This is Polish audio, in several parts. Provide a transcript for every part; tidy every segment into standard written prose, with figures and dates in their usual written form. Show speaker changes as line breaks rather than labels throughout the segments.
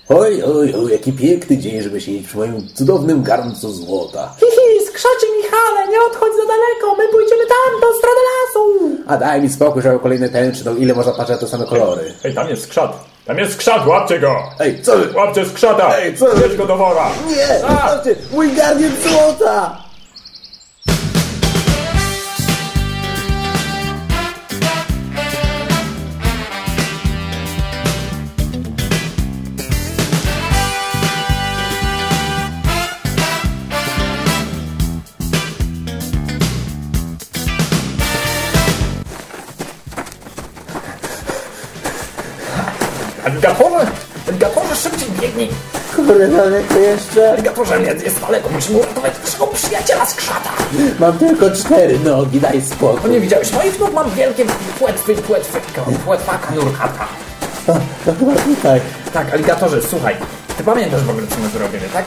Oj, jaki piękny dzień, żeby siedzieć przy moim cudownym garncu złota.
Skrzacie Michale, nie odchodź za daleko, my pójdziemy tam, do strony lasu.
A daj mi spokój, że kolejne tęczy, no ile można patrzeć na te same kolory.
Ej, tam jest skrzat! Tam jest skrzat, łapcie go!
Ej, co wy?
Łapcie skrzata!
Ej, co wy?
Bierz go do wora!
Nie, zobaczcie, mój garniec złota!
Aligatorze, szybciej biegnij.
Kurde, daleko jeszcze?
Aligatorze, jest daleko, musimy uratować naszego przyjaciela skrzata.
Mam tylko 4 nogi, daj spokój.
No nie widziałeś moich nóg? Mam wielkie płetwaka nurkata.
To chyba tutaj.
Tak, aligatorze, słuchaj, ty pamiętasz w ogóle, co my zrobimy, tak?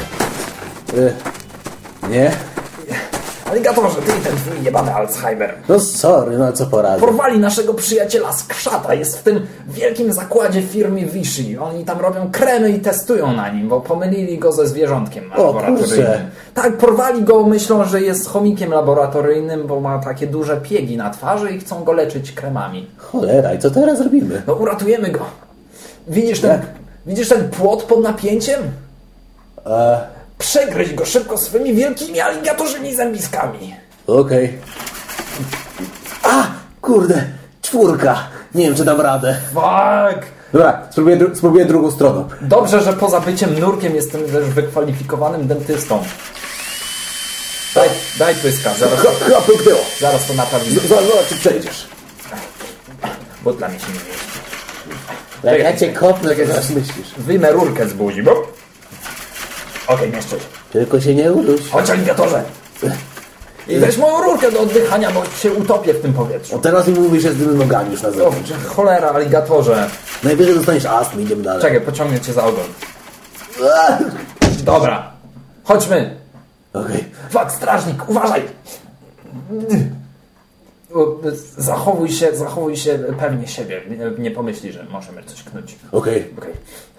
Nie?
Aligatorze, ty i ten twój jebany Alzheimer.
No sorry, no co poradzę.
Porwali naszego przyjaciela skrzata. Jest w tym wielkim zakładzie firmy Vichy. Oni tam robią kremy i testują na nim, bo pomylili go ze zwierzątkiem laboratoryjnym.
Kurczę.
Tak, porwali go, myślą, że jest chomikiem laboratoryjnym, bo ma takie duże piegi na twarzy i chcą go leczyć kremami.
Cholera, i co teraz robimy?
No uratujemy go. Widzisz ten płot pod napięciem? Przegryź go szybko swoimi wielkimi aligatorzymi zębiskami.
Okej. A, kurde, 4. Nie wiem, czy dam radę.
Fuck!
Dobra, spróbuję drugą stroną.
Dobrze, że poza byciem nurkiem jestem też wykwalifikowanym dentystą. Daj pyska, zaraz to naprawimy.
Zobacz, czy przejdziesz.
Bo dla mnie się nie mieści.
Jak ja cię kopnę, jak teraz myślisz.
Wyjmę rurkę z buzi, bo... Okej, mieszczę się.
Tylko się nie uduś.
Chodź, aligatorze! I weź moją rurkę do oddychania, bo się utopię w tym powietrzu.
O, teraz mi mówisz, że z tymi nogami już na zewnątrz.
Cholera, aligatorze.
Najwyżej dostaniesz astmy, idziemy dalej.
Czekaj, pociągnę cię za ogon. Dobra, chodźmy.
Okej.
Fuck, strażnik, uważaj! Zachowuj się pewnie siebie. Nie pomyśli, że możemy coś knuć.
Okej.
Okej.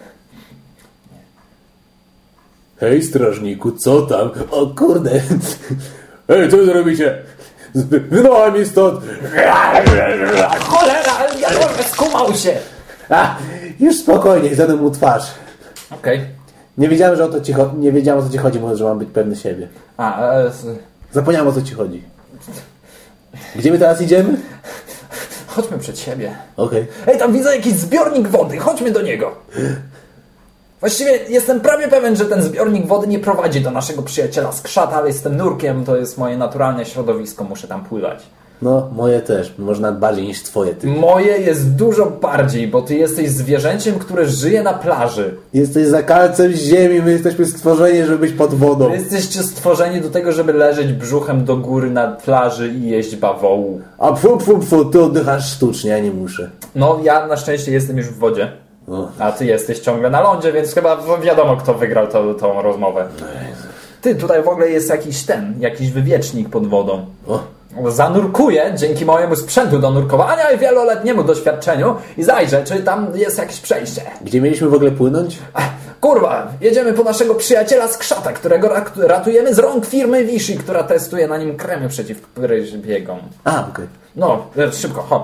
Hej, strażniku, co tam? O kurde. Hej, co wy zrobicie? Wynocha mi stąd.
Cholera, aligatorze, skumał się!
A, już spokojnie, zadam mu twarz.
Okej.
Nie wiedziałem, że nie wiedziałem, o co ci chodzi, mówiąc, że mam być pewny siebie. Zapomniałem, o co ci chodzi. Gdzie my teraz idziemy?
Chodźmy przed siebie.
Okej.
Ej, tam widzę jakiś zbiornik wody, chodźmy do niego. Właściwie jestem prawie pewien, że ten zbiornik wody nie prowadzi do naszego przyjaciela skrzata, ale jestem nurkiem, to jest moje naturalne środowisko, muszę tam pływać.
No, moje też. Może nawet bardziej niż twoje, ty.
Moje jest dużo bardziej, bo ty jesteś zwierzęciem, które żyje na plaży.
Jesteś zakalcem ziemi, my jesteśmy stworzeni, żeby być pod wodą.
Wy jesteście stworzeni do tego, żeby leżeć brzuchem do góry na plaży i jeść bawołu.
A ty oddychasz sztucznie, ja nie muszę.
No, ja na szczęście jestem już w wodzie.
O.
A ty jesteś ciągle na lądzie, więc chyba wiadomo, kto wygrał tą rozmowę. Ty, tutaj w ogóle jest jakiś wywiecznik pod wodą.
O.
Zanurkuję dzięki mojemu sprzętu do nurkowania i wieloletniemu doświadczeniu i zajrzę, czy tam jest jakieś przejście.
Gdzie mieliśmy w ogóle płynąć?
Kurwa, jedziemy po naszego przyjaciela skrzata, którego ratujemy z rąk firmy Vichy, która testuje na nim kremy przeciw biegom.
A, okej.
No, szybko, hop.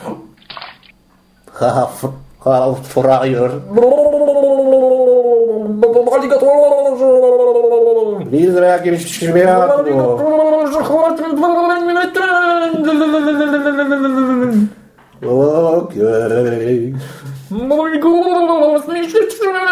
Haha, frajer. Widzę jakieś światło. Okej.
Mój głos mi się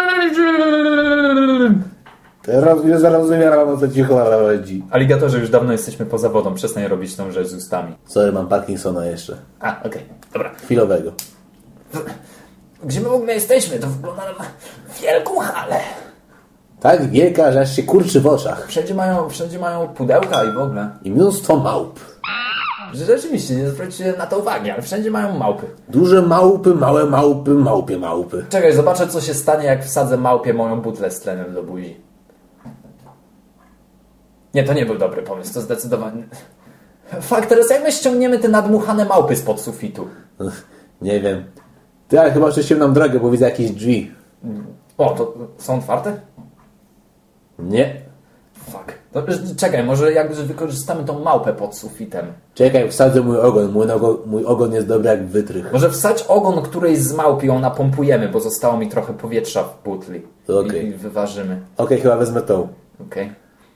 Teraz nie zrozumiałem, o co ci chodzi.
Aligatorze, już dawno jesteśmy poza wodą. Przestań robić tą rzecz z ustami.
Sorry, mam Parkinsona jeszcze.
A, okej, dobra.
Chwilowego.
Gdzie my w ogóle jesteśmy? To wygląda na wielką halę.
Tak wielka, że aż się kurczy w oczach.
Wszędzie mają pudełka i w ogóle.
I mnóstwo małp.
Rzeczywiście, nie zwróćcie na to uwagi, ale wszędzie mają małpy.
Duże małpy, małe małpy, małpie małpy.
Czekaj, zobaczę, co się stanie, jak wsadzę małpie moją butlę z tlenem do buzi. Nie, to nie był dobry pomysł, to zdecydowanie... Fakt, teraz jak my ściągniemy te nadmuchane małpy spod sufitu?
Nie wiem. Ty, ale chyba oczyściłem nam drogę, bo widzę jakieś drzwi.
O, to są otwarte?
Nie.
Fuck. To, czekaj, może jakby wykorzystamy tą małpę pod sufitem.
Czekaj, wsadzę mój ogon. Mój ogon jest dobry jak wytrych.
Może wsadź ogon którejś z małp i ją napompujemy, bo zostało mi trochę powietrza w butli.
Okay.
I wyważymy.
Okej, chyba wezmę tą.
Okej.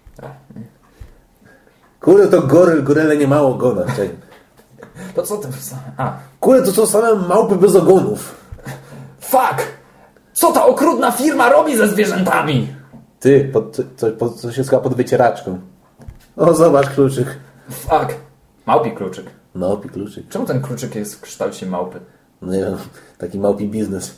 Kurde, to goryle nie ma ogona. Czekaj.
To co ty...
Kurde, to są same małpy bez ogonów.
Fuck! Co ta okrutna firma robi ze zwierzętami?
Ty, co się schowa pod wycieraczką. O, zobacz kluczyk.
Fuck. Małpi kluczyk.
Małpi kluczyk.
Czemu ten kluczyk jest w kształcie małpy?
No nie wiem, taki małpi biznes.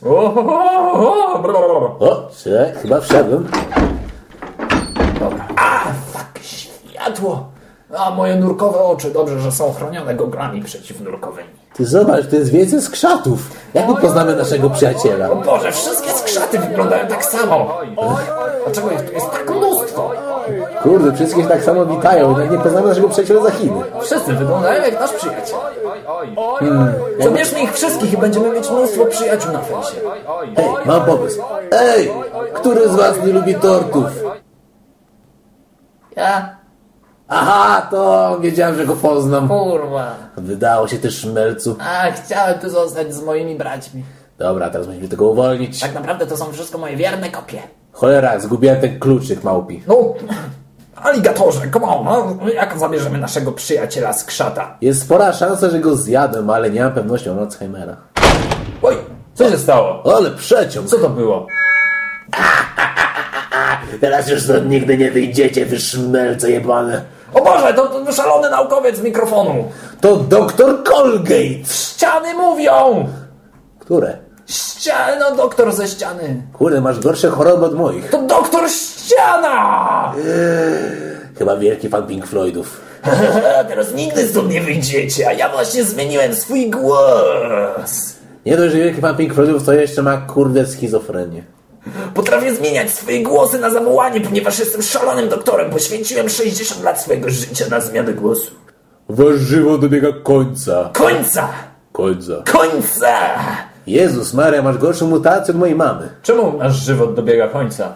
O,
czekaj, chyba wszedłem.
Dobra. Fuck, światło! Moje nurkowe oczy. Dobrze, że są chronione goglami przeciwnurkowymi.
Ty zobacz, to jest więcej skrzatów. Jak my poznamy naszego przyjaciela?
O Boże, wszystkie skrzaty wyglądają tak samo. Dlaczego ich tu jest tak mnóstwo?
Kurde, wszystkie się tak samo witają. Jak nie poznamy naszego przyjaciela za Chiny.
Wszyscy wyglądają jak nasz przyjaciel. Zabierzmy ich wszystkich i będziemy mieć mnóstwo przyjaciół na fejsie.
Hej, mam pomysł. Ej, który z was nie lubi tortów?
Ja?
Aha, to wiedziałem, że go poznam.
Kurwa.
Wydało się, ty szmelcu.
Chciałem tu zostać z moimi braćmi.
Dobra, teraz musimy tego uwolnić.
Tak naprawdę to są wszystko moje wierne kopie.
Cholera, zgubiłem ten kluczyk małpi.
No, aligatorze, come on, no, jak zabierzemy naszego przyjaciela z krzata?
Jest spora szansa, że go zjadłem, ale nie mam pewności o Alzheimera.
Oj, co się stało?
Ale przeciąg.
Co to było?
Teraz już stąd nigdy nie wyjdziecie, wy szmelce jebane.
O Boże, to szalony naukowiec z mikrofonu.
To doktor Colgate.
Ściany mówią.
Które?
Ściany, no doktor ze ściany.
Kurde, masz gorsze choroby od moich.
To doktor ściana.
Chyba wielki fan Pink Floydów.
Teraz nigdy stąd nie wyjdziecie, a ja właśnie zmieniłem swój głos.
Nie dość, że wielki fan Pink Floydów, to jeszcze ma kurde schizofrenię.
Potrafię zmieniać swoje głosy na zawołanie, ponieważ jestem szalonym doktorem. Poświęciłem 60 lat swojego życia na zmianę głosu.
Wasz żywot dobiega końca.
Końca! Końca!
Jezus Maria, masz gorszą mutację od mojej mamy.
Czemu nasz żywot dobiega końca?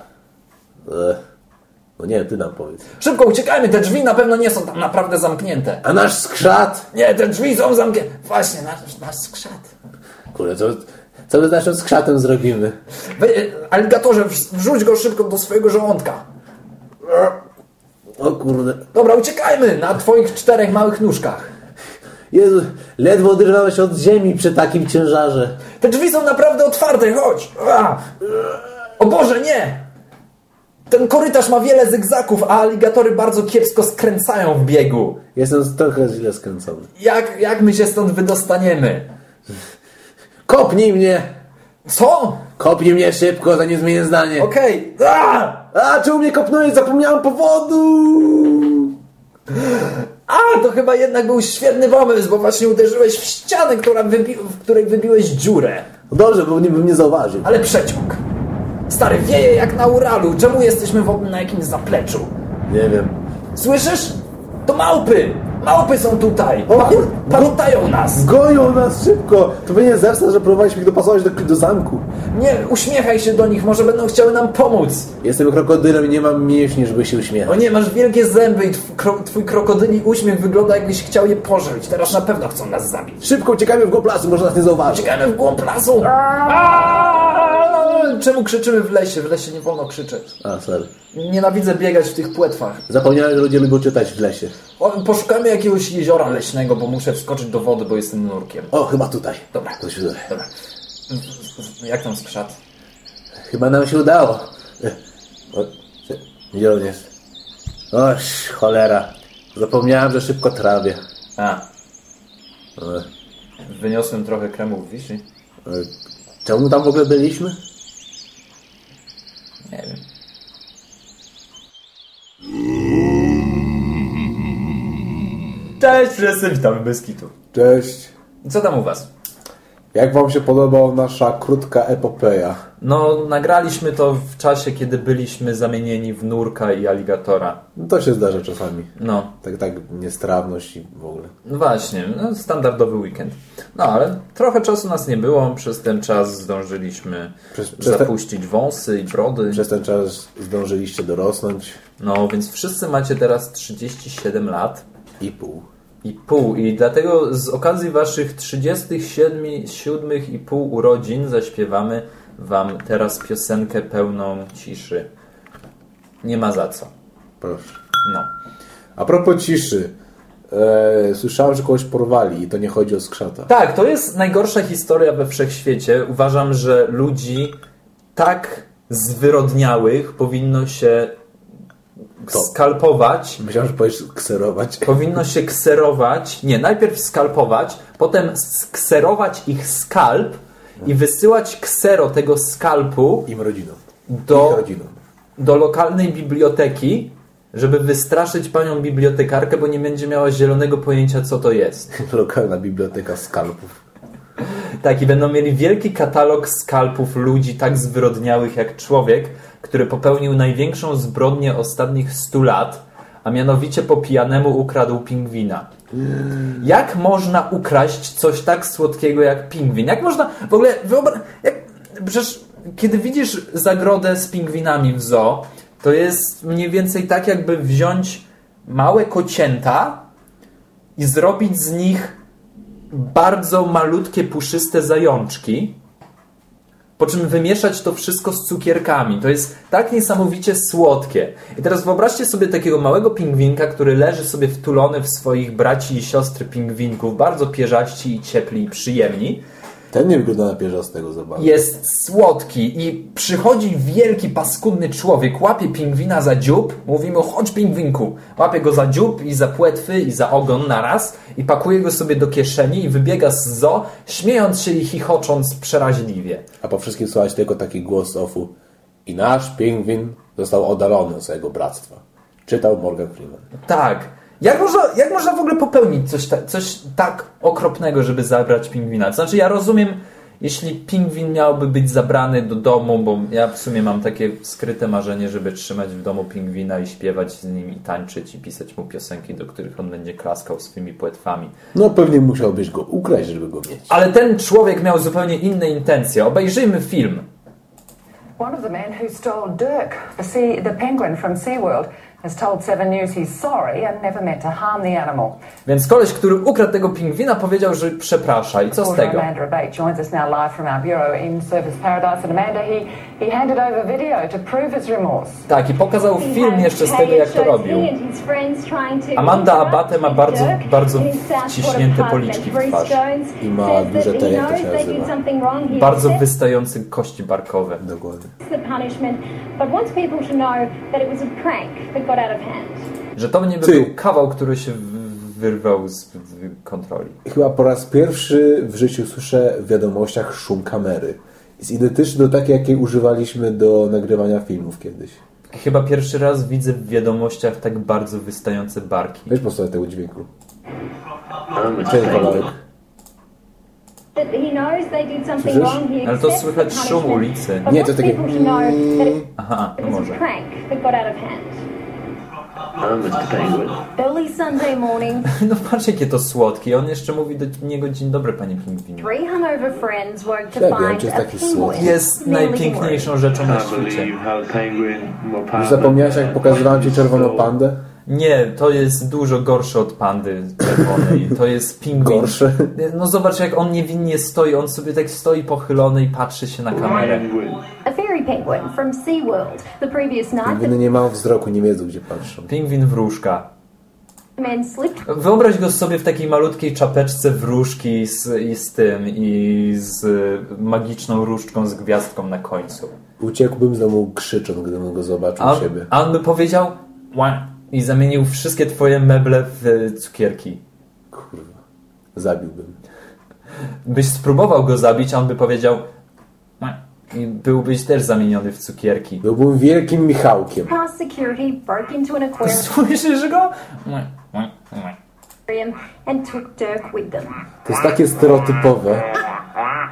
No nie, ty nam powiedz.
Szybko uciekajmy, te drzwi na pewno nie są tam naprawdę zamknięte.
A nasz skrzat?
Nie, te drzwi są zamknięte. Właśnie, nasz skrzat.
Kurde, co my z naszym skrzatem zrobimy?
Aligatorze, wrzuć go szybko do swojego żołądka.
O kurde.
Dobra, uciekajmy na twoich 4 małych nóżkach.
Jezu, ledwo oderwamy się od ziemi przy takim ciężarze.
Te drzwi są naprawdę otwarte, chodź. O Boże, nie! Ten korytarz ma wiele zygzaków, a aligatory bardzo kiepsko skręcają w biegu.
Jestem trochę źle skręcony.
Jak my się stąd wydostaniemy?
Kopnij mnie!
Co?
Kopnij mnie szybko, zanim zmienię zdanie.
Okej.
Czemu mnie kopnąłeś? Zapomniałem powodu!
To chyba jednak był świetny pomysł, bo właśnie uderzyłeś w ścianę, w której wybiłeś dziurę.
No dobrze, bo bym nie zauważył.
Ale przeciąg. Stary, wieje jak na Uralu. Czemu jesteśmy w ogóle na jakimś zapleczu?
Nie wiem.
Słyszysz? To małpy! Małpy są tutaj! Pamiętają nas!
Goją nas szybko! To będzie zemsta, że próbowaliśmy ich dopasować do zamku.
Nie, uśmiechaj się do nich, może będą chciały nam pomóc.
Jestem krokodylem i nie mam mięśni, żeby się uśmiechać.
O nie, masz wielkie zęby i twój krokodyli uśmiech wygląda, jakbyś chciał je pożreć. Teraz na pewno chcą nas zabić.
Szybko uciekajmy w głąb lasu, może nas nie zauważy.
Uciekajmy w głąb lasu! Czemu krzyczymy w lesie? W lesie nie wolno krzyczeć.
Sorry.
Nienawidzę biegać w tych płetwach.
Zapomniałem, że ludzie lubią czytać w lesie.
Poszukajmy jakiegoś jeziora leśnego, bo muszę wskoczyć do wody, bo jestem nurkiem.
O, chyba tutaj.
Dobra. Dobra. Jak tam skrzat?
Chyba nam się udało. Gdzie on jest? Oś, cholera. Zapomniałem, że szybko trawię.
Wyniosłem trochę kremów wiśni.
Czemu tam w ogóle byliśmy?
Nie wiem. Cześć wszyscy, witamy bez kitu.
Cześć.
Co tam u was?
Jak wam się podobała nasza krótka epopeja?
No, nagraliśmy to w czasie, kiedy byliśmy zamienieni w nurka i aligatora.
No, to się zdarza czasami.
No.
Tak niestrawność i w ogóle.
No właśnie, standardowy weekend. No, ale trochę czasu nas nie było. Przez ten czas zdążyliśmy zapuścić wąsy i brody.
Przez ten czas zdążyliście dorosnąć.
No, więc wszyscy macie teraz 37 lat.
I pół.
I dlatego z okazji waszych 37,5 urodzin zaśpiewamy wam teraz piosenkę pełną ciszy. Nie ma za co.
Proszę.
No.
A propos ciszy. Słyszałem, że kogoś porwali i to nie chodzi o skrzata.
Tak, to jest najgorsza historia we wszechświecie. Uważam, że ludzi tak zwyrodniałych powinno się skalpować.
Myślałem, że powiesz kserować.
Powinno się kserować. Nie, najpierw skalpować, potem skserować ich skalp i wysyłać ksero tego skalpu
im rodzinom.
Do lokalnej biblioteki, żeby wystraszyć panią bibliotekarkę, bo nie będzie miała zielonego pojęcia, co to jest.
Lokalna biblioteka skalpów.
Tak, i będą mieli wielki katalog skalpów ludzi tak zwyrodniałych jak człowiek, który popełnił największą zbrodnię ostatnich 100 lat, a mianowicie po pijanemu ukradł pingwina. Jak można ukraść coś tak słodkiego jak pingwin? Jak można w ogóle przecież kiedy widzisz zagrodę z pingwinami w zoo, to jest mniej więcej tak, jakby wziąć małe kocięta i zrobić z nich bardzo malutkie, puszyste zajączki, po czym wymieszać to wszystko z cukierkami. To jest tak niesamowicie słodkie. I teraz wyobraźcie sobie takiego małego pingwinka, który leży sobie wtulony w swoich braci i siostry pingwinków, bardzo pierzaści i ciepli i przyjemni.
Ten nie wygląda na pierzastego, zobacz.
Jest słodki i przychodzi wielki, paskudny człowiek, łapie pingwina za dziób, mówi mu: chodź pingwinku. Łapie go za dziób i za płetwy i za ogon naraz i pakuje go sobie do kieszeni i wybiega z zoo, śmiejąc się i chichocząc przeraźliwie. A
po wszystkim słychać tylko taki głos ofu: i nasz pingwin został oddalony od swojego bractwa. Czytał Morgan Freeman.
Tak. Jak można w ogóle popełnić coś tak okropnego, żeby zabrać pingwina? To znaczy, ja rozumiem, jeśli pingwin miałby być zabrany do domu, bo ja w sumie mam takie skryte marzenie, żeby trzymać w domu pingwina i śpiewać z nim i tańczyć i pisać mu piosenki, do których on będzie klaskał swymi płetwami.
No pewnie musiałbyś go ukraść, żeby go mieć.
Ale ten człowiek miał zupełnie inne intencje. Obejrzyjmy film.
One of the men who stole Dirk, the penguin from SeaWorld, has told 7 News he's sorry and never meant to harm the animal.
Więc koleś, który ukradł tego pingwina, powiedział, że przeprasza. I co z tego?
Amanda Abate joins us now live from our bureau in Surfers Paradise. And Amanda, he handed over video to prove his remorse.
Tak, i pokazał film jeszcze z tego, jak to robił. Amanda Abate ma bardzo wciśnięte policzki w twarz.
I ma duże te, jak to się nazywa?
Bardzo wystające kości barkowe.
Dokładnie.
Że to nie był kawał, który się wyrwał z kontroli.
Chyba po raz pierwszy w życiu słyszę w wiadomościach szum kamery. Jest identyczny do takiej, jakiej używaliśmy do nagrywania filmów kiedyś.
Chyba pierwszy raz widzę w wiadomościach tak bardzo wystające barki.
Weź posłuchaj tego dźwięku. Cześć, Walek.
Słyszysz? Ale to słychać szum ulicy.
Nie, to takie...
Aha, no może. No patrz, jakie to słodkie. On jeszcze mówi do niego: dzień dobry, panie pingwinie. Jest najpiękniejszą rzeczą na świecie.
Już zapomniałeś, jak pokazywałem ci czerwoną pandę?
Nie, to jest dużo gorsze od pandy czerwonej. To jest pingwin.
Gorsze?
No zobacz, jak on niewinnie stoi. On sobie tak stoi pochylony i patrzy się na kamerę.
Pingwiny nie mają wzroku, nie wiedzą, gdzie patrzą.
Pingwin wróżka. Wyobraź go sobie w takiej malutkiej czapeczce wróżki i z magiczną różdżką z gwiazdką na końcu.
Uciekłbym z domu krzycząc, gdybym go zobaczył u siebie.
A on by powiedział: i zamienił wszystkie twoje meble w cukierki.
Kurwa, zabiłbym.
Byś spróbował go zabić, a on by powiedział: i byłbyś też zamieniony w cukierki.
Byłbym wielkim Michałkiem.
Słyszysz go?
To jest takie stereotypowe.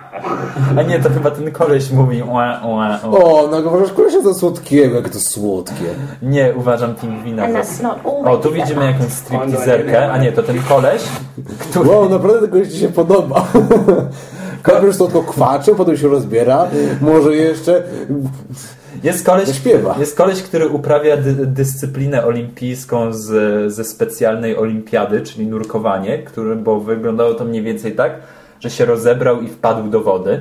A nie, to chyba ten koleś mówi
O, no uważasz kolesia za słodkiego, jak to słodkie.
Nie, uważam pingwina za... O, tu widzimy jakąś stripteaserkę, a nie, to ten koleś, który...
Wow, naprawdę ten koleś ci się podoba. Najpierw słodko kwacze, potem się rozbiera, może jeszcze...
Jest koleś, który uprawia dyscyplinę olimpijską ze specjalnej olimpiady, czyli nurkowanie, bo wyglądało to mniej więcej tak, że się rozebrał i wpadł do wody.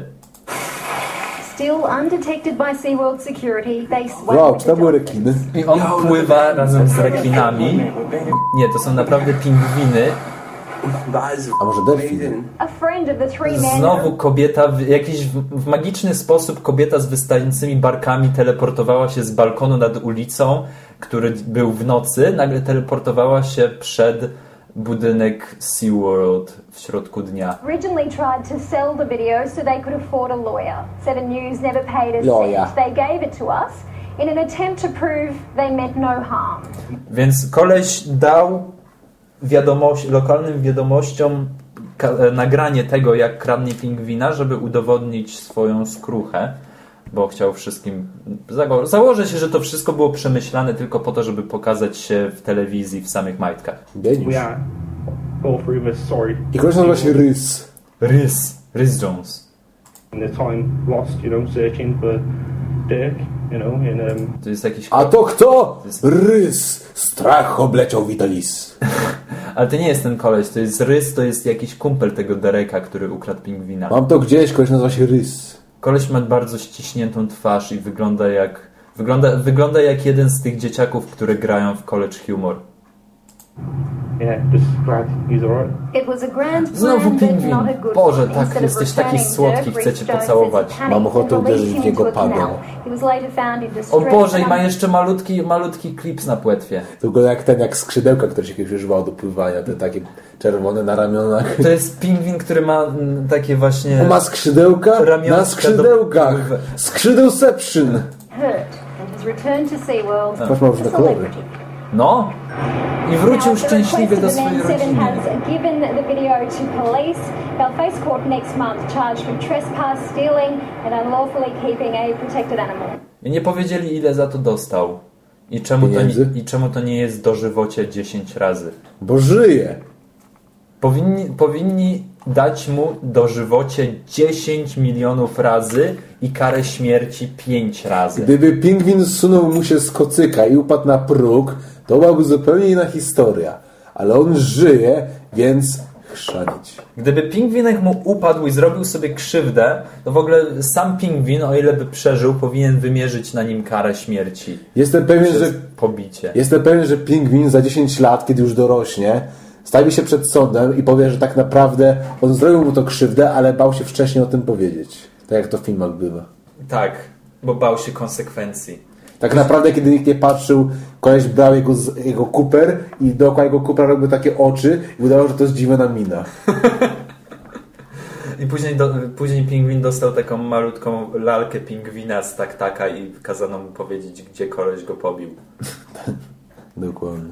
Wow, czy to były rekiny?
I on pływa razem z rekinami. Nie, to są naprawdę pingwiny.
A może delfiny?
Znowu kobieta, w magiczny sposób kobieta z wystającymi barkami teleportowała się z balkonu nad ulicą, który był w nocy, nagle teleportowała się przed budynek SeaWorld w środku dnia.
Originally tried to sell the video so they could afford a lawyer. 7 News never paid a cent. They gave it to us in an attempt to prove they meant no harm.
Więc koleś dał lokalnym wiadomościom nagranie tego, jak kradnie pingwina, żeby udowodnić swoją skruchę, bo chciał wszystkim... Założę się, że to wszystko było przemyślane tylko po to, żeby pokazać się w telewizji w samych majtkach.
I koleś nazywa się Rys.
Rys Jones. To jest jakiś...
A to kto? Rys. Strach obleciał Vitalis.
Ale to nie jest ten koleś, to jest Rys, to jest jakiś kumpel tego Dereka, który ukradł pingwina.
Mam to gdzieś, koleś nazywa się Rys.
Koleś ma bardzo ściśniętą twarz i wygląda jak jeden z tych dzieciaków, które grają w College Humor. Znowu pingwin. Boże, tak, jesteś taki słodki, chcę cię pocałować.
Mam ochotę uderzyć w niego padą.
O Boże, i ma jeszcze malutki klips na płetwie.
To wygląda jak skrzydełka, które się kiedyś używało do pływania, te takie czerwone na ramionach.
To jest pingwin, który ma takie właśnie...
On ma skrzydełka na skrzydełkach. Skrzydełception. Masz ma różne kolory.
No. I wrócił szczęśliwie do swojej rodziny. I nie powiedzieli, ile za to dostał. I czemu to nie jest dożywocie 10 razy.
Bo żyje.
Powinni dać mu dożywocie 10 milionów razy i karę śmierci 5 razy.
Gdyby pingwin zsunął mu się z kocyka i upadł na próg, to byłaby zupełnie inna historia. Ale on żyje, więc chrzanić.
Gdyby pingwinek mu upadł i zrobił sobie krzywdę, to w ogóle sam pingwin, o ile by przeżył, powinien wymierzyć na nim karę śmierci.
Jestem pewien, że pingwin za 10 lat, kiedy już dorośnie, stawi się przed sądem i powie, że tak naprawdę on zrobił mu to krzywdę, ale bał się wcześniej o tym powiedzieć. Tak jak to w filmach bywa.
Tak, bo bał się konsekwencji.
Tak naprawdę, kiedy nikt nie patrzył, koleś brał jego kuper i dookoła jego kupera robił takie oczy i udało, że to jest zdziwiona mina.
I później pingwin dostał taką malutką lalkę pingwina z taktaka i kazano mu powiedzieć, gdzie koleś go pobił.
Dokładnie.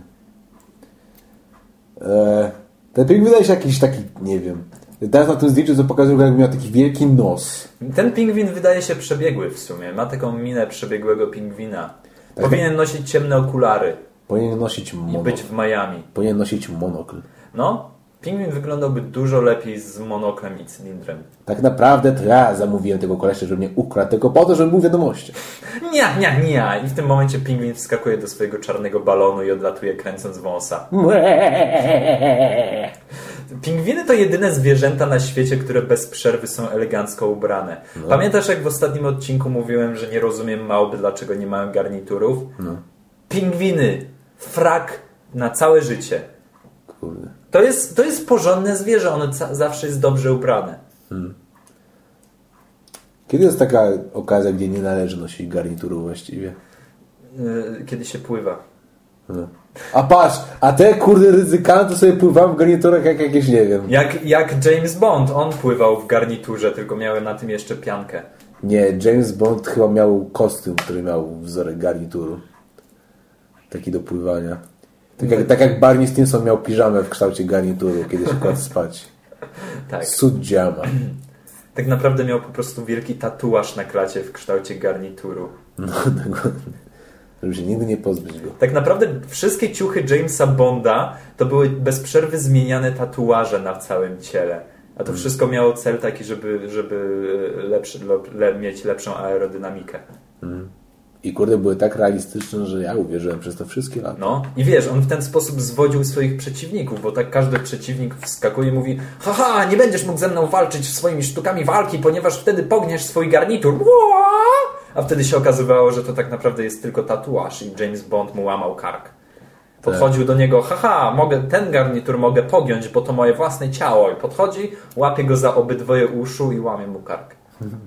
Ten pingwin wydaje się jakiś taki, nie wiem... Teraz na tym zdjęciu, co pokazują, jakby miał taki wielki nos.
Ten pingwin wydaje się przebiegły w sumie. Ma taką minę przebiegłego pingwina. Powinien nosić ciemne okulary.
Powinien nosić monokl.
I być w Miami.
Powinien nosić monokl.
No, pingwin wyglądałby dużo lepiej z monoklem i cylindrem.
Tak naprawdę to ja zamówiłem tego kolesia, żeby mnie ukradł, tylko po to, żeby był wiadomości.
Nie. I w tym momencie pingwin wskakuje do swojego czarnego balonu i odlatuje, kręcąc wąsa. Pingwiny to jedyne zwierzęta na świecie, które bez przerwy są elegancko ubrane. No. Pamiętasz, jak w ostatnim odcinku mówiłem, że nie rozumiem małp, dlaczego nie mają garniturów? No. Pingwiny. Frak na całe życie.
Kurde.
To jest porządne zwierzę. Ono zawsze jest dobrze ubrane.
Kiedy jest taka okazja, gdzie nie należy nosić garnituru właściwie?
Kiedy się pływa.
No. A patrz, a te kurde ryzykanty to sobie pływają w garniturach jak jakieś, nie wiem.
Jak James Bond, on pływał w garniturze, tylko miały na tym jeszcze piankę.
Nie, James Bond chyba miał kostium, który miał wzorek garnituru. Taki do pływania. Tak jak Barney Stinson miał piżamę w kształcie garnituru, kiedy się kładł spać.
Tak.
Sud dziama.
Tak naprawdę miał po prostu wielki tatuaż na klacie w kształcie garnituru.
No, żeby się nigdy nie pozbyć go.
Tak naprawdę wszystkie ciuchy Jamesa Bonda to były bez przerwy zmieniane tatuaże na całym ciele. A to wszystko miało cel taki, żeby mieć lepszą aerodynamikę.
I kurde, były tak realistyczne, że ja uwierzyłem przez to wszystkie lata.
No i wiesz, on w ten sposób zwodził swoich przeciwników, bo tak każdy przeciwnik wskakuje i mówi: haha, nie będziesz mógł ze mną walczyć swoimi sztukami walki, ponieważ wtedy pogniesz swój garnitur. A wtedy się okazywało, że to tak naprawdę jest tylko tatuaż i James Bond mu łamał kark. Podchodził do niego: haha, ten garnitur mogę pogiąć, bo to moje własne ciało. I podchodzi, łapie go za obydwoje uszu i łamie mu kark.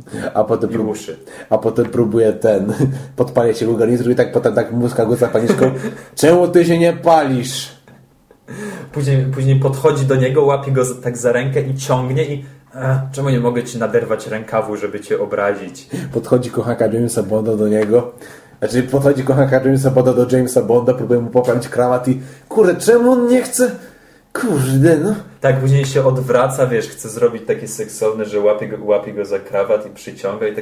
A potem próbuje podpalić jego garnitur i tak potem tak muska go zapalniczką: czemu ty się nie palisz?
Później podchodzi do niego, łapie go tak za rękę i ciągnie i czemu nie mogę ci naderwać rękawu, żeby cię obrazić?
Podchodzi kochanka Jamesa Bonda do niego. Znaczy podchodzi kochanka Jamesa Bonda do Jamesa Bonda, próbuje mu poprawić krawat i kurde, czemu on nie chce? Kurde, no.
Tak, później się odwraca, wiesz, chce zrobić takie seksowne, że łapie go za krawat i przyciąga i tak...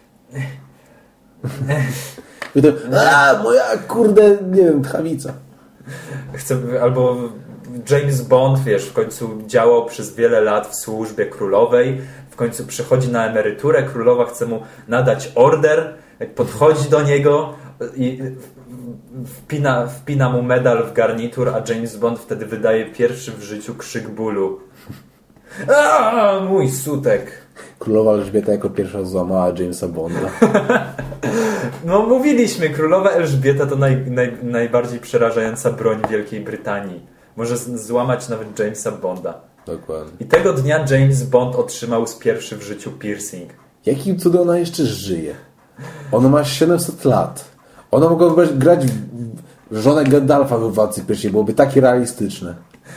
I to, moja, kurde, nie wiem, tchawica.
Albo James Bond, wiesz, w końcu działał przez wiele lat w służbie królowej, w końcu przechodzi na emeryturę, królowa chce mu nadać order, jak podchodzi do niego i wpina mu medal w garnitur, a James Bond wtedy wydaje pierwszy w życiu krzyk bólu. Mój sutek.
Królowa Elżbieta jako pierwsza złamała Jamesa Bonda.
No mówiliśmy, królowa Elżbieta to najbardziej przerażająca broń Wielkiej Brytanii. Może złamać nawet Jamesa Bonda.
Dokładnie.
I tego dnia James Bond otrzymał pierwszy w życiu piercing.
Jakim cudem ona jeszcze żyje? Ona ma 700 lat. Ona mogła grać w żonę Gandalfa w Władcy Pierścieni. Byłoby takie realistyczne.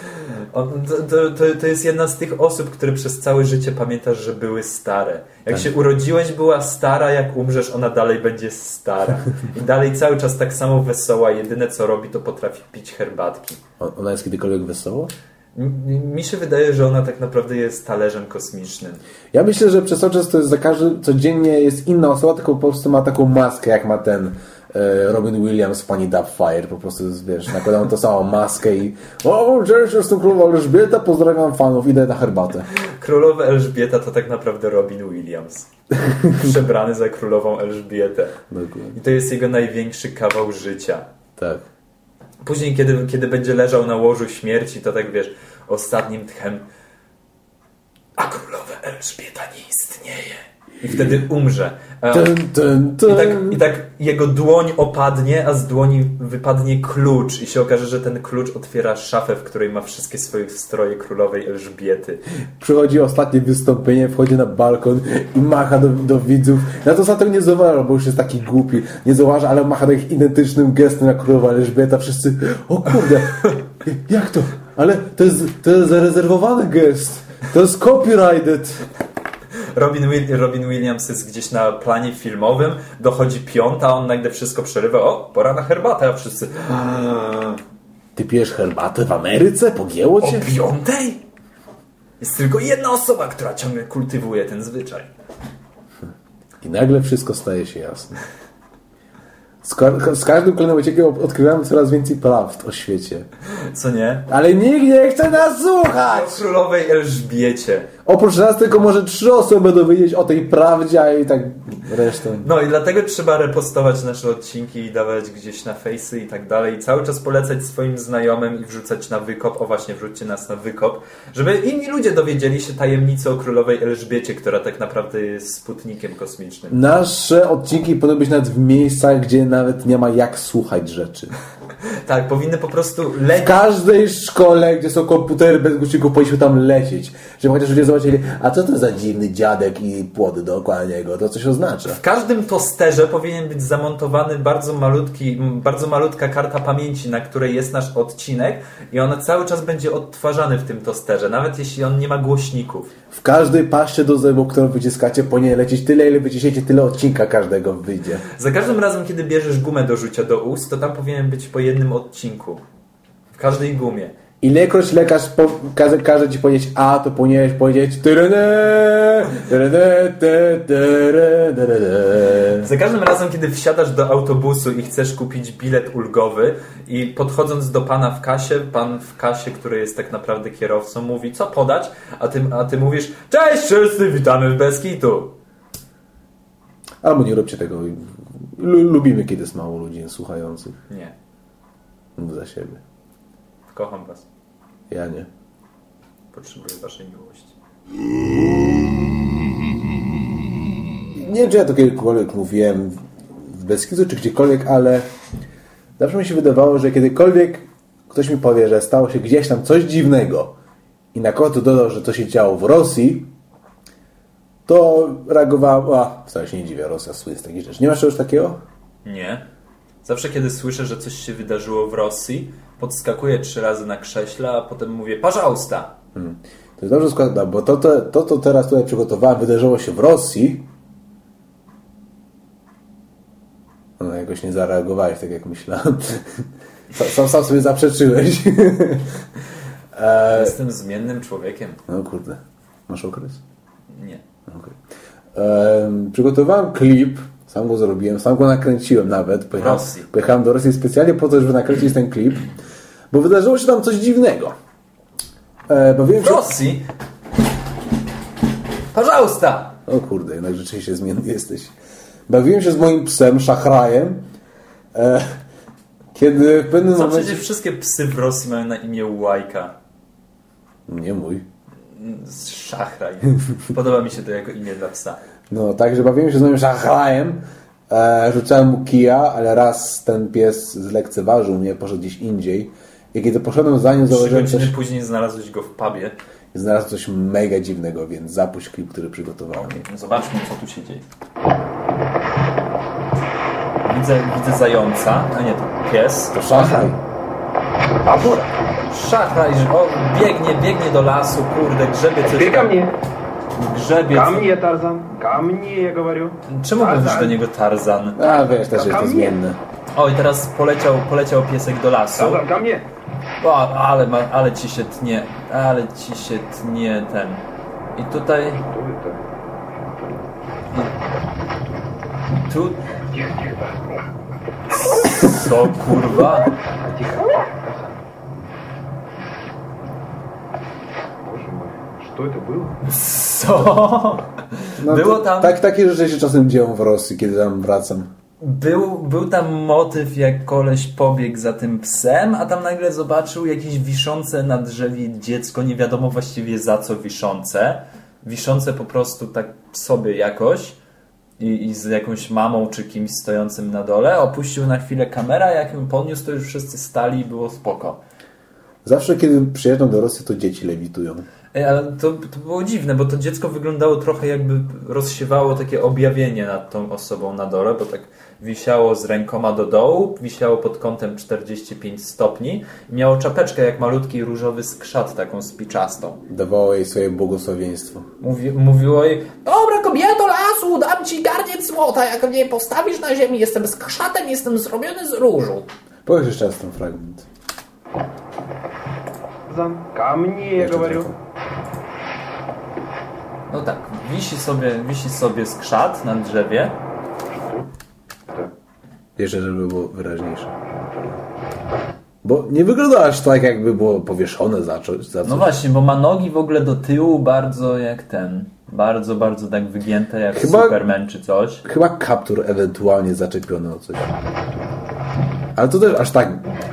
To jest jedna z tych osób, które przez całe życie pamiętasz, że były stare. Jak się urodziłeś, była stara, jak umrzesz, ona dalej będzie stara. I dalej cały czas tak samo wesoła. Jedyne co robi, to potrafi pić herbatki.
Ona jest kiedykolwiek wesoła?
Mi się wydaje, że ona tak naprawdę jest talerzem kosmicznym.
Ja myślę, że przez cały czas to jest za codziennie jest inna osoba, tylko po prostu ma taką maskę, jak ma ten Robin Williams w Pani Doubtfire. Po prostu, wiesz, nakładam tą samą maskę i cześć, jestem królowa Elżbieta, pozdrawiam fanów, idę na herbatę.
Królowa Elżbieta to tak naprawdę Robin Williams. Przebrany za królową Elżbietę.
Dokładnie.
I to jest jego największy kawał życia.
Tak.
Później, kiedy będzie leżał na łożu śmierci, to tak, wiesz, ostatnim tchem: a królowa Elżbieta nie istnieje. I wtedy umrze. I tak jego dłoń opadnie, a z dłoni wypadnie klucz i się okaże, że ten klucz otwiera szafę, w której ma wszystkie swoje stroje królowej Elżbiety.
Przychodzi ostatnie wystąpienie, wchodzi na balkon i macha do widzów. Ja to za to nie zauważam, bo już jest taki głupi. Nie zauważa, ale macha do ich identycznym gestem jak królowa Elżbieta. Wszyscy: o kurde, jak to? Ale to jest zarezerwowany gest. To jest copyrighted.
Robin Williams jest gdzieś na planie filmowym, dochodzi 5, on nagle wszystko przerywa: o, pora na herbatę, a wszyscy:
ty pijesz herbatę w Ameryce? Pogięło cię?
O 5? Jest tylko jedna osoba, która ciągle kultywuje ten zwyczaj.
I nagle wszystko staje się jasne. Z każdym kolejnym odcinkiem odkrywamy coraz więcej prawd o świecie.
Co nie?
Ale nikt nie chce nas słuchać!
O królowej Elżbiecie.
Oprócz nas tylko może 3 osoby będą wiedzieć o tej prawdzie, a i tak resztą.
No i dlatego trzeba repostować nasze odcinki i dawać gdzieś na fejsy i tak dalej. I cały czas polecać swoim znajomym i wrzucać na wykop. O właśnie, wrzućcie nas na wykop. Żeby inni ludzie dowiedzieli się tajemnicy o królowej Elżbiecie, która tak naprawdę jest sputnikiem kosmicznym.
Nasze odcinki powinny być nawet w miejscach, gdzie nawet nie ma jak słuchać rzeczy.
Tak, powinny po prostu lecieć.
W każdej szkole, gdzie są komputery bez głośników, powinniśmy tam lecieć. Żeby chociaż ludzie zobaczyli, a co to za dziwny dziadek i płody dookoła niego, to coś oznacza.
W każdym tosterze powinien być zamontowany bardzo malutka karta pamięci, na której jest nasz odcinek i ona cały czas będzie odtwarzany w tym tosterze, nawet jeśli on nie ma głośników.
W każdej paście do zębów, którą wyciskacie, powinien lecieć tyle, ile wyciśniecie, tyle odcinka każdego wyjdzie.
Za każdym razem, kiedy bierzesz gumę do rzucia do ust, to tam powinien być po jednym odcinku. W każdej gumie.
Ilekroć lekarz każe ci powiedzieć A, to powinieneś powiedzieć
Za każdym razem, kiedy wsiadasz do autobusu i chcesz kupić bilet ulgowy i podchodząc do pana w kasie, pan w kasie, który jest tak naprawdę kierowcą, mówi co podać, a ty mówisz cześć wszyscy, witamy w Beskitu.
Albo nie róbcie tego. Lubimy, kiedy jest mało ludzi słuchających.
Nie.
Mów za siebie.
Kocham was.
Ja nie.
Potrzebuję waszej miłości.
Nie wiem, czy ja to kiedykolwiek mówiłem w Beskidu, czy gdziekolwiek, ale zawsze mi się wydawało, że kiedykolwiek ktoś mi powie, że stało się gdzieś tam coś dziwnego i na końcu dodał, że to się działo w Rosji, to reagowałem, wcale się nie dziwię, Rosja słynie z takich rzeczy. Nie masz czegoś takiego?
Nie. Zawsze, kiedy słyszę, że coś się wydarzyło w Rosji, podskakuję 3 razy na krześle, a potem mówię, пожалуйста.
To jest dobrze składane, bo to teraz tutaj przygotowałem, wydarzyło się w Rosji. No, jakoś nie zareagowałeś tak, jak myślałem. Sam sobie zaprzeczyłeś.
Jestem zmiennym człowiekiem.
No kurde. Masz okres?
Nie.
Okay. Przygotowałem klip, sam go zrobiłem, sam go nakręciłem nawet. Pojechałem do Rosji specjalnie po to, żeby nakręcić ten klip, bo wydarzyło się tam coś dziwnego.
W Rosji? Пожалуйста!
O kurde, jednak rzeczywiście zmienny jesteś. Bawiłem się z moim psem, Szachrajem, kiedy w pewnym momencie...
Przecież wszystkie psy w Rosji mają na imię Łajka.
Nie mój.
Szachraj. Podoba mi się to jako imię dla psa.
No, także bawiłem się z moim Szachrajem, rzucałem mu kija, ale raz ten pies zlekceważył mnie, poszedł gdzieś indziej. I kiedy poszedłem za nim, zauważyłem
3 godziny później znalazłeś go w pubie.
Znalazłem coś mega dziwnego, więc zapuść klip, który przygotowałem.
Okay, zobaczmy, co tu się dzieje. Widzę zająca, a nie, to pies.
To Szachraj.
Szachraj, biegnie do lasu, kurde, grzebie coś.
Ко мне.
Grzebie.
Ко мне, Тарзан. Ко мне, я говорю.
Czemu mówisz do niego Tarzan?
A wiesz, też jest to zmienne.
O, i teraz poleciał piesek do lasu.
Тарзан, ко мне.
O, ale ci się tnie ten. I tutaj...
Что это?
Tu... Co, kurwa?
Боже мой, что это было?
Co?
No
Było tam...
Takie rzeczy się czasem dzieją w Rosji, kiedy tam wracam.
Był tam motyw, jak koleś pobiegł za tym psem, a tam nagle zobaczył jakieś wiszące na drzewie dziecko, nie wiadomo właściwie za co wiszące. Wiszące po prostu tak sobie jakoś i z jakąś mamą czy kimś stojącym na dole. Opuścił na chwilę kamerę, jak ją podniósł, to już wszyscy stali i było spoko.
Zawsze, kiedy przyjeżdżam do Rosji, to dzieci lewitują.
Ale to było dziwne, bo to dziecko wyglądało trochę jakby rozsiewało takie objawienie nad tą osobą na dole, bo tak wisiało z rękoma do dołu, wisiało pod kątem 45 stopni i miało czapeczkę jak malutki różowy skrzat, taką spiczastą.
Dawało jej swoje błogosławieństwo.
Mówiło jej, dobra kobieto lasu, dam ci garniec złota, jak mnie postawisz na ziemi, jestem skrzatem, jestem zrobiony z różu.
Powiedz jeszcze raz ten fragment.
Ко мне, я говорю.
No tak, wisi sobie skrzat na drzewie.
Jeszcze, żeby było wyraźniejsze. Bo nie wygląda aż tak, jakby było powieszone za coś.
No właśnie, bo ma nogi w ogóle do tyłu bardzo jak ten. Bardzo tak wygięte jak Superman czy coś.
Chyba kaptur ewentualnie zaczepiony o coś. Ale to też aż tak...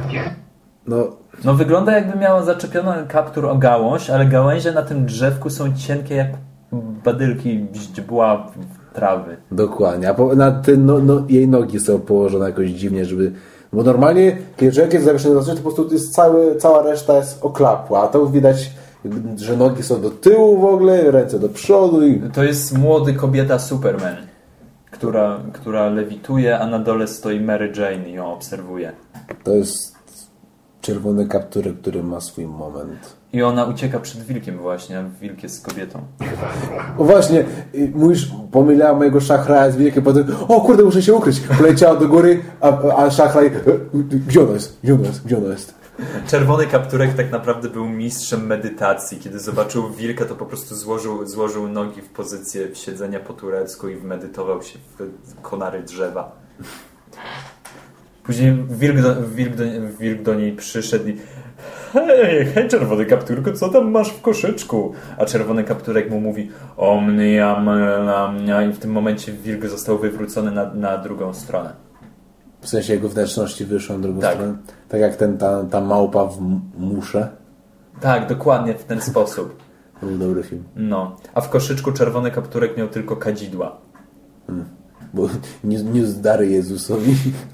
No
wygląda jakby miało zaczepiony kaptur o gałąź, ale gałęzie na tym drzewku są cienkie jak badylki źdźbła trawy.
Dokładnie, a na te jej nogi są położone jakoś dziwnie, żeby... Bo normalnie, kiedy człowiek jest zawieszony na coś, to po prostu jest cała reszta jest oklapła, a to widać, że nogi są do tyłu w ogóle, ręce do przodu.
To jest młody kobieta Superman, która lewituje, a na dole stoi Mary Jane i ją obserwuje.
To jest czerwony kapturek, który ma swój moment.
I ona ucieka przed wilkiem właśnie, a wilk jest kobietą.
O właśnie, mówisz, pomylała mojego Szachraja z wilkiem, potem, o kurde, muszę się ukryć. Poleciała do góry, a Szachraj, gdzie ona jest?
Czerwony kapturek tak naprawdę był mistrzem medytacji. Kiedy zobaczył wilka, to po prostu złożył nogi w pozycję siedzenia po turecku i wmedytował się w konary drzewa. Później wilk do niej przyszedł i hej, czerwony kapturku, co tam masz w koszyczku? A czerwony kapturek mu mówi i w tym momencie wilk został wywrócony na drugą stronę.
W sensie jego wnętrzności wyszły na drugą stronę? Tak jak ta małpa w musze?
Tak, dokładnie w ten sposób.
To był dobry film.
No. A w koszyczku czerwony kapturek miał tylko kadzidła.
Bo niósł dary Jezusowi.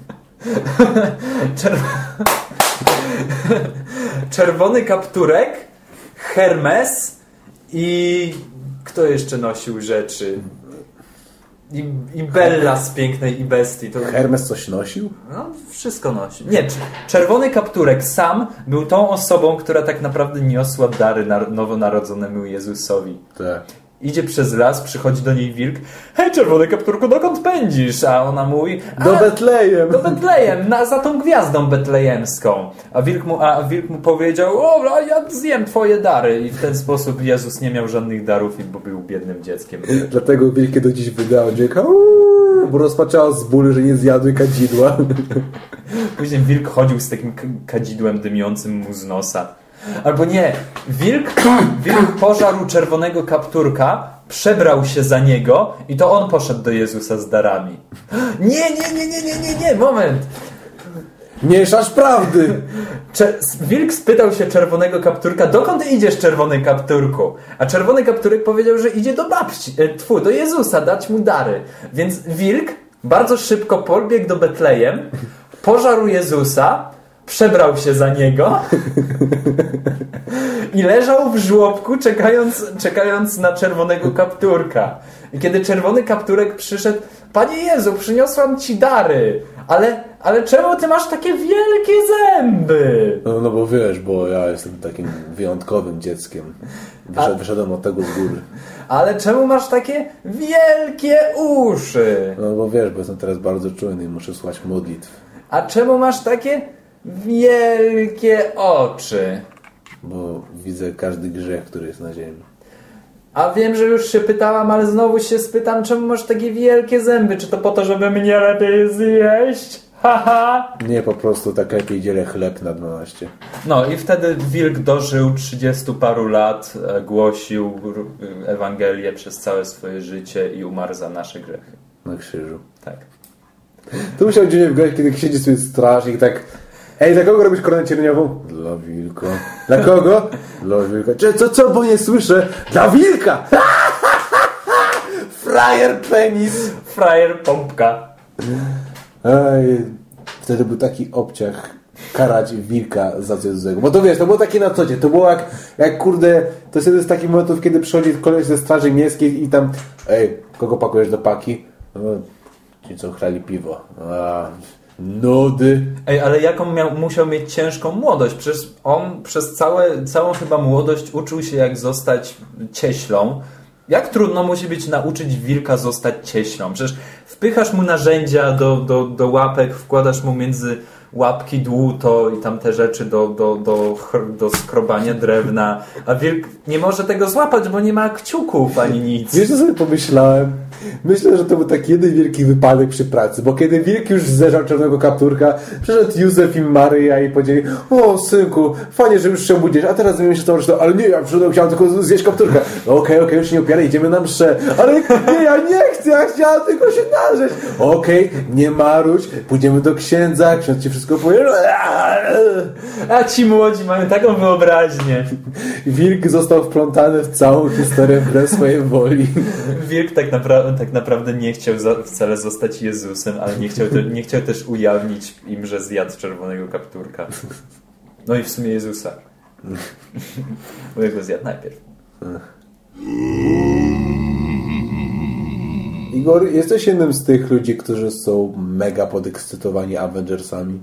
Czerwony kapturek, Hermes i kto jeszcze nosił rzeczy? I Bella z Pięknej i Bestii. To...
Hermes coś nosił?
No, wszystko nosił. Nie, czerwony kapturek sam był tą osobą, która tak naprawdę niosła dary nowonarodzonemu Jezusowi.
Tak.
Idzie przez las, przychodzi do niej wilk. Hej, czerwony kapturku, dokąd pędzisz? A ona mówi...
Do Betlejem!
Do Betlejem, za tą gwiazdą betlejemską. A wilk mu powiedział, o, ja zjem twoje dary. I w ten sposób Jezus nie miał żadnych darów, bo był biednym dzieckiem.
Dlatego wilkie do dziś wydało dziecka, bo rozpaczała z bólu, że nie zjadły kadzidła.
Później wilk chodził z takim kadzidłem dymiącym mu z nosa. Albo nie, wilk pożarł czerwonego kapturka, przebrał się za niego i to on poszedł do Jezusa z darami. Nie, moment.
Mieszasz prawdy.
Wilk spytał się czerwonego kapturka, dokąd idziesz, czerwony kapturku? A czerwony kapturek powiedział, że idzie do babci, do Jezusa, dać mu dary. Więc wilk bardzo szybko pobiegł do Betlejem, pożarł Jezusa, przebrał się za niego i leżał w żłobku, czekając na czerwonego kapturka. I kiedy czerwony kapturek przyszedł, Panie Jezu, przyniosłam ci dary, ale czemu ty masz takie wielkie zęby?
No bo wiesz, bo ja jestem takim wyjątkowym dzieckiem. Wyszedłem od tego z góry.
Ale czemu masz takie wielkie uszy?
No bo wiesz, bo jestem teraz bardzo czujny i muszę słuchać modlitw.
A czemu masz takie wielkie oczy?
Bo widzę każdy grzech, który jest na ziemi.
A wiem, że już się pytałam, ale znowu się spytam, czemu masz takie wielkie zęby? Czy to po to, żeby mnie lepiej zjeść? Haha!
Nie, po prostu tak lepiej dzielę chleb na 12.
No i wtedy wilk dożył 30 paru lat, głosił Ewangelię przez całe swoje życie i umarł za nasze grzechy.
Na krzyżu.
Tak.
To musiał dziwnie wyglądać, kiedy siedzi sobie strażnik tak... Ej, dla kogo robisz koronę cierniową? Dla wilka. Dla kogo? Dla wilka. Co? Bo nie słyszę. Dla wilka! Frajer penis!
Frajer pompka.
Ej, wtedy był taki obciach karać wilka za coś złego. Bo to wiesz, to było takie na co dzień. To było jak kurde... To jest jeden z takich momentów, kiedy przychodzi koleś ze straży miejskiej i tam... Ej, kogo pakujesz do paki? No, ci co chrali piwo. Nudy.
Ej, ale jaką musiał mieć ciężką młodość? Przecież on przez całą chyba młodość uczył się, jak zostać cieślą. Jak trudno musi być nauczyć wilka zostać cieślą? Przecież wpychasz mu narzędzia do łapek, wkładasz mu między łapki dłuto i tam te rzeczy do skrobania drewna, a wilk nie może tego złapać, bo nie ma kciuków ani nic.
Wiesz, co sobie pomyślałem? Myślę, że to był taki jeden wielki wypadek przy pracy, bo kiedy wilk już zeżał czarnego kapturka, przyszedł Józef i Maryja i powiedzieli: o synku, fajnie, że już się obudzisz, a teraz zmienię się to, ale nie, ja chciałem tylko zjeść kapturka. Okej, już nie opieraj, idziemy na mszę. Ale nie, ja nie chcę, ja chciałem tylko się narzeć. Okej, nie maruć, pójdziemy do księdza, ksiądz ci wszystko powie.
A ci młodzi mają taką wyobraźnię.
Wilk został wplątany w całą historię wbrew swojej woli.
Wilk tak naprawdę nie chciał wcale zostać Jezusem, ale nie chciał też ujawnić im, że zjadł czerwonego kapturka. No i w sumie Jezusa. Bo jego zjadł najpierw.
Igor, jesteś jednym z tych ludzi, którzy są mega podekscytowani Avengersami?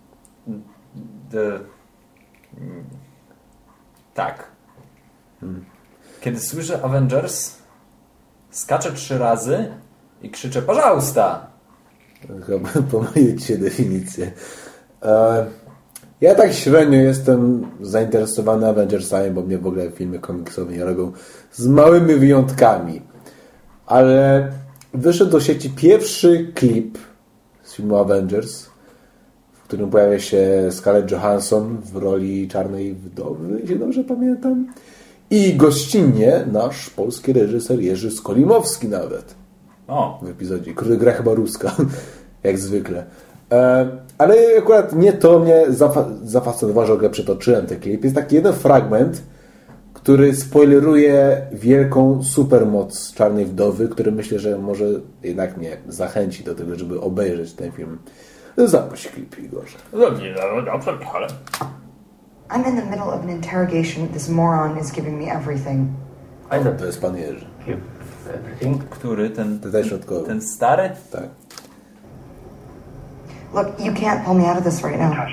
Tak. Kiedy słyszę Avengers, skaczę 3 razy i krzyczę: Пожалуйста!
Chyba pomylić się definicję. Ja tak średnio jestem zainteresowany Avengersami, bo mnie w ogóle filmy komiksowe nie robią, z małymi wyjątkami. Ale wyszedł do sieci pierwszy klip z filmu Avengers, w którym pojawia się Scarlett Johansson w roli Czarnej Wdowy, jeśli dobrze pamiętam. I gościnnie nasz polski reżyser Jerzy Skolimowski nawet. W epizodzie, który gra chyba Ruska, jak zwykle. Ale akurat nie to mnie zafascynowało, że przytoczyłem ten klip. Jest taki jeden fragment, który spoileruje wielką supermoc Czarnej Wdowy, który myślę, że może jednak mnie zachęci do tego, żeby obejrzeć ten film. Zaproś klip, Igorze.
Dobrze, Michale.
I'm in the middle of an interrogation. This moron is giving me everything.
To jest pan Jerzy.
Który? Ten
środkowy.
Ten stary?
Tak.
Look, you can't pull me out of this right now.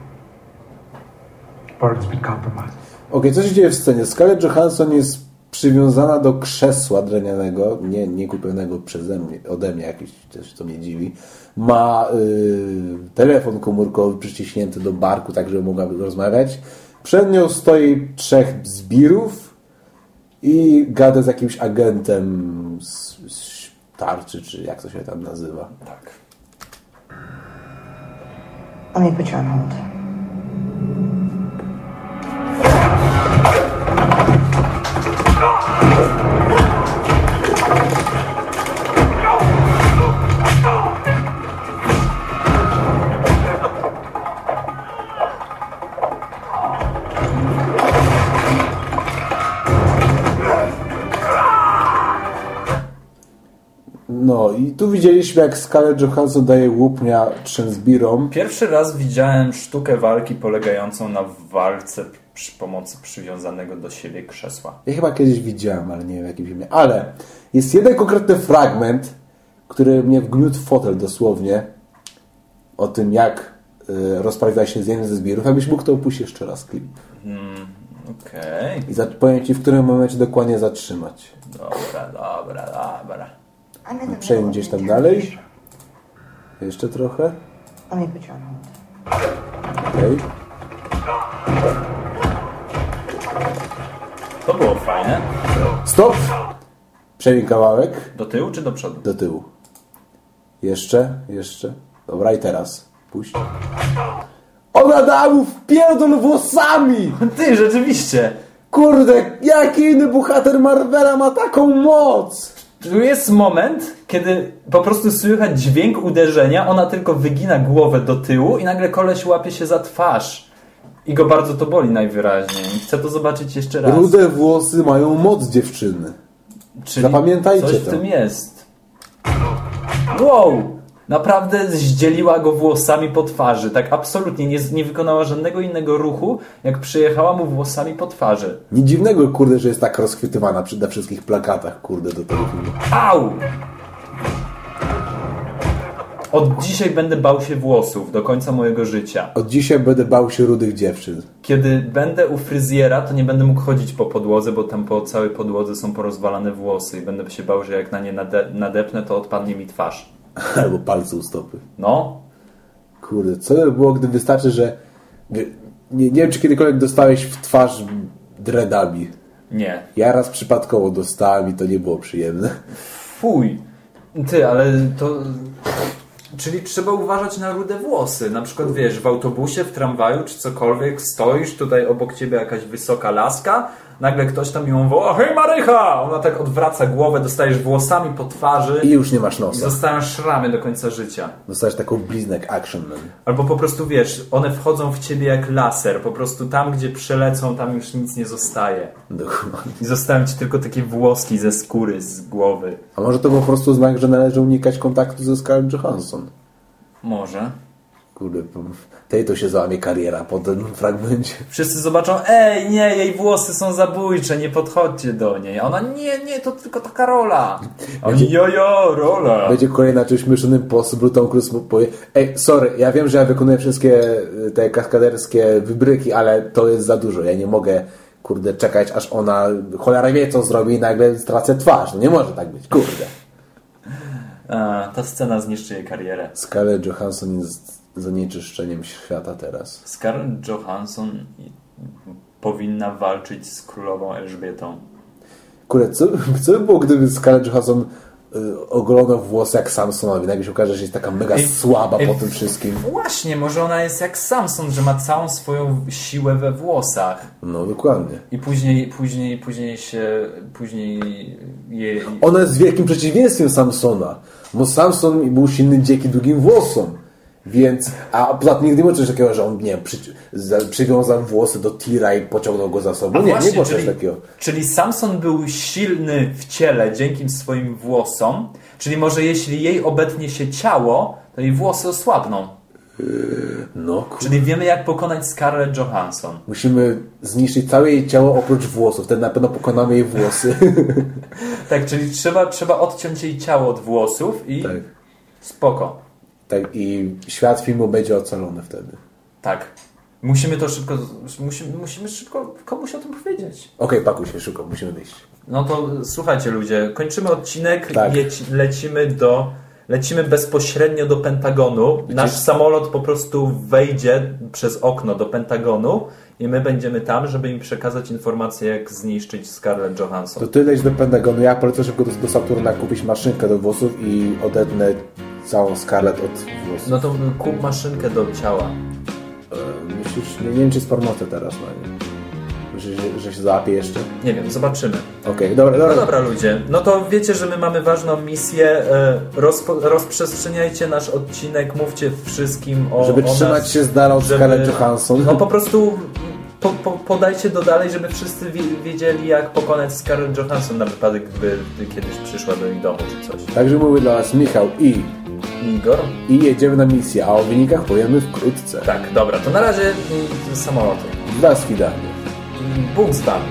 Bart's been compromised.
Okej, co się dzieje w scenie? Scarlett Johansson jest przywiązana do krzesła drewnianego, nie kupionego ode mnie, jakieś coś, co mnie dziwi. Ma telefon komórkowy przyciśnięty do barku, tak żeby mogła rozmawiać. Przed nią stoi 3 zbirów i gada z jakimś agentem z tarczy, czy jak to się tam nazywa.
Tak.
Let me put you on hold.
No i tu widzieliśmy, jak Scarlett Johansson daje łupnia 3 zbirom.
Pierwszy raz widziałem sztukę walki polegającą na walce przy pomocy przywiązanego do siebie krzesła.
Ja chyba kiedyś widziałem, ale nie wiem w jakim filmie. Ale jest jeden konkretny fragment, który mnie wgniótł w fotel dosłownie, o tym, jak rozprawiła się z jednym ze zbirów. Jakbyś mógł to opuścić jeszcze raz klip.
Okej.
I powiem Ci, w którym momencie dokładnie zatrzymać.
Dobra.
Przejdź gdzieś tam dalej. Jeszcze trochę.
Let me put you on hold.
Okej.
To było fajne.
Stop! Przejdź kawałek.
Do tyłu czy do przodu?
Do tyłu. Jeszcze. Dobra, i teraz. Puść. Ona dała mu wpierdol włosami!
Ty, rzeczywiście!
Kurde, jaki inny bohater Marvela ma taką moc?
Tu jest moment, kiedy po prostu słychać dźwięk uderzenia, ona tylko wygina głowę do tyłu i nagle koleś łapie się za twarz. I go bardzo to boli najwyraźniej. Chcę to zobaczyć jeszcze raz.
Rude włosy mają moc, dziewczyny.
Czyli
zapamiętajcie
coś
to.
w tym jest. Wow! Naprawdę zdzieliła go włosami po twarzy. Tak absolutnie nie wykonała żadnego innego ruchu, jak przyjechała mu włosami po twarzy.
Nic dziwnego, kurde, że jest tak rozchwytywana na wszystkich plakatach, kurde, do tego filmu.
Au! Od dzisiaj będę bał się włosów do końca mojego życia.
Od dzisiaj będę bał się rudych dziewczyn.
Kiedy będę u fryzjera, to nie będę mógł chodzić po podłodze, bo tam po całej podłodze są porozwalane włosy i będę się bał, że jak na nie nadepnę, to odpadnie mi twarz.
Albo palce u stopy.
No.
Kurde, co by było, gdy wystarczy, że... Nie wiem, czy kiedykolwiek dostałeś w twarz dreadami.
Nie.
Ja raz przypadkowo dostałem i to nie było przyjemne.
Fuj. Ty, ale to... Czyli trzeba uważać na rude włosy. Na przykład, wiesz, w autobusie, w tramwaju czy cokolwiek, stoisz, tutaj obok ciebie jakaś wysoka laska, nagle ktoś tam ją woła: hej Marycha! Ona tak odwraca głowę, dostajesz włosami po twarzy
i już nie masz nosa.
I zostają szramy do końca życia.
Dostajesz taką bliznę jak Action Man.
Albo po prostu, wiesz, one wchodzą w ciebie jak laser. Po prostu tam, gdzie przelecą, tam już nic nie zostaje.
Dokładnie.
I zostają ci tylko takie włoski ze skóry, z głowy.
A może to po prostu znak, że należy unikać kontaktu ze Scarlett Johansson?
Może.
Kurde, tej to się załamie kariera po tym fragmencie.
Wszyscy zobaczą: ej, nie, jej włosy są zabójcze, nie podchodźcie do niej. A ona: nie, to tylko taka rola. Jojo, rola.
Będzie kolejna część Mission Impossible, Tom Cruise powie: ej, sorry, ja wiem, że ja wykonuję wszystkie te kaskaderskie wybryki, ale to jest za dużo. Ja nie mogę, kurde, czekać, aż ona cholera wie, co zrobi i nagle stracę twarz. No nie może tak być, kurde.
Ta scena zniszczy jej karierę.
Scarlett Johansson jest zanieczyszczeniem świata teraz.
Scarlett Johansson powinna walczyć z królową Elżbietą.
Kurde, co by było, gdyby Scarlett Johansson ogolona włosy jak Samsonowi? Nagle się okaże, że jest taka mega słaba po tym wszystkim.
Właśnie, może ona jest jak Samson, że ma całą swoją siłę we włosach.
No, dokładnie.
I później jej...
Ona jest wielkim przeciwieństwem Samsona. Bo Samson był silny dzięki długim włosom. Więc, a poza tym nigdy nie było coś takiego, że on, nie wiem, przywiązał włosy do tira i pociągnął go za sobą. Nie było coś takiego.
Czyli Samson był silny w ciele dzięki swoim włosom, czyli może jeśli jej obetnie się ciało, to jej włosy osłabną. Czyli wiemy, jak pokonać Scarlett Johansson.
Musimy zniszczyć całe jej ciało oprócz włosów. Wtedy na pewno pokonamy jej włosy.
Tak, czyli trzeba odciąć jej ciało od włosów i spoko.
Tak, i świat filmu będzie ocalony wtedy.
Tak. Musimy szybko komuś o tym powiedzieć.
Okej, pakuj się szybko, musimy wyjść.
No to słuchajcie ludzie, kończymy odcinek,
tak.
Lecimy bezpośrednio do Pentagonu. Nasz samolot po prostu wejdzie przez okno do Pentagonu i my będziemy tam, żeby im przekazać informację, jak zniszczyć Scarlett Johansson.
To ty leć do Pentagonu, ja polecę szybko do Saturna kupić maszynkę do włosów i odetnę całą Scarlett od włosów.
No to kup maszynkę do ciała.
Myślisz, nie wiem, czy jest promocja teraz na nie. Że się załapie jeszcze?
Nie wiem, zobaczymy.
Okej, dobra.
No dobra ludzie, no to wiecie, że my mamy ważną misję. Rozprzestrzeniajcie nasz odcinek, mówcie wszystkim
żeby trzymać się z dala od Scarlett Johansson.
No po prostu podajcie do dalej, żeby wszyscy wiedzieli, jak pokonać Scarlett Johansson na wypadek, gdyby kiedyś przyszła do ich domu czy coś.
Także mówię dla was Michał i
Igor.
I jedziemy na misję, a o wynikach powiemy wkrótce.
Tak, dobra, to na razie samoloty.
Do swidania.
Bóg z wami.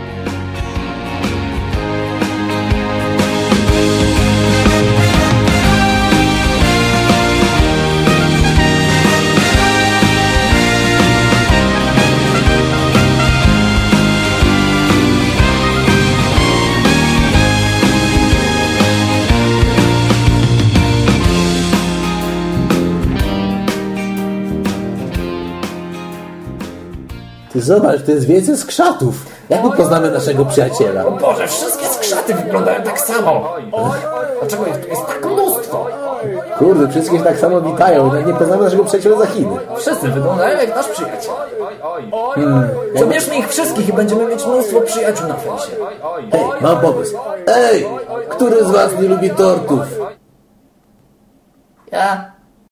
Ty zobacz, to jest więcej skrzatów. Jak my poznamy naszego przyjaciela?
O Boże, wszystkie skrzaty wyglądają tak samo. Dlaczego ich tu jest tak mnóstwo?
Kurde, wszystkie się tak samo witają. Nie poznamy naszego przyjaciela za Chiny.
Wszyscy wyglądają jak nasz przyjaciel. Zabierzmy ich wszystkich i będziemy mieć mnóstwo przyjaciół na fejsie.
Ej, mam pomysł. Ej, który z was nie lubi tortów?
Ja.